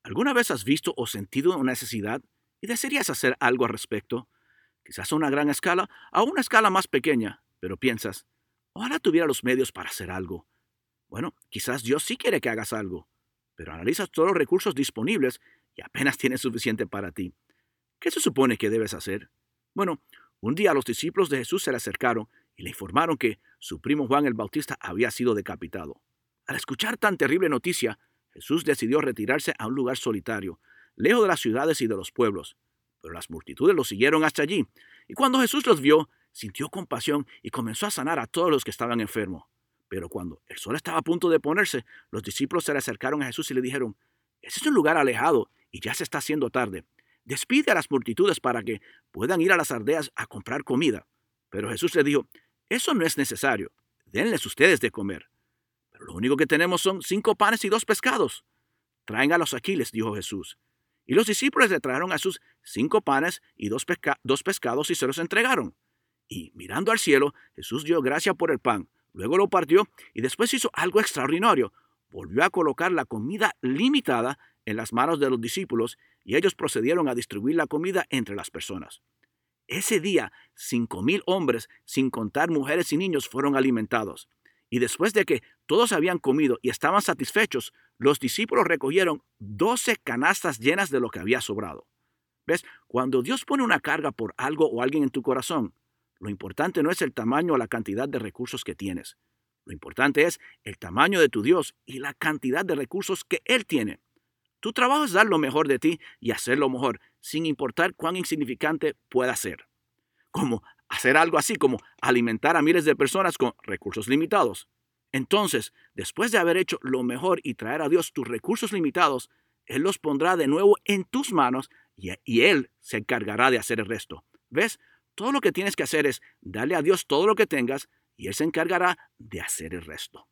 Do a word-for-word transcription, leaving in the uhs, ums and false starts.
¿Alguna vez has visto o sentido una necesidad y desearías hacer algo al respecto? Quizás a una gran escala, a una escala más pequeña, pero piensas, ojalá tuviera los medios para hacer algo. Bueno, quizás Dios sí quiere que hagas algo, pero analizas todos los recursos disponibles y apenas tienes suficiente para ti. ¿Qué se supone que debes hacer? Bueno, un día los discípulos de Jesús se le acercaron y le informaron que su primo Juan el Bautista había sido decapitado. Al escuchar tan terrible noticia, Jesús decidió retirarse a un lugar solitario, lejos de las ciudades y de los pueblos. Pero las multitudes lo siguieron hasta allí, y cuando Jesús los vio, sintió compasión y comenzó a sanar a todos los que estaban enfermos. Pero cuando el sol estaba a punto de ponerse, los discípulos se le acercaron a Jesús y le dijeron, ese es un lugar alejado y ya se está haciendo tarde. Despide a las multitudes para que puedan ir a las aldeas a comprar comida. Pero Jesús le dijo, eso no es necesario, denles ustedes de comer. Pero lo único que tenemos son cinco panes y dos pescados. Tráiganlos aquí, les dijo Jesús. Y los discípulos le trajeron a Jesús cinco panes y dos, pesca dos pescados y se los entregaron. Y mirando al cielo, Jesús dio gracias por el pan, luego lo partió y después hizo algo extraordinario. Volvió a colocar la comida limitada en las manos de los discípulos y ellos procedieron a distribuir la comida entre las personas. Ese día, cinco mil hombres, sin contar mujeres y niños, fueron alimentados. Y después de que todos habían comido y estaban satisfechos, los discípulos recogieron doce canastas llenas de lo que había sobrado. ¿Ves? Cuando Dios pone una carga por algo o alguien en tu corazón, lo importante no es el tamaño o la cantidad de recursos que tienes. Lo importante es el tamaño de tu Dios y la cantidad de recursos que Él tiene. Tu trabajo es dar lo mejor de ti y hacerlo mejor, sin importar cuán insignificante pueda ser. Como hacer algo así como alimentar a miles de personas con recursos limitados. Entonces, después de haber hecho lo mejor y traer a Dios tus recursos limitados, Él los pondrá de nuevo en tus manos y, y Él se encargará de hacer el resto. ¿Ves? Todo lo que tienes que hacer es darle a Dios todo lo que tengas y Él se encargará de hacer el resto.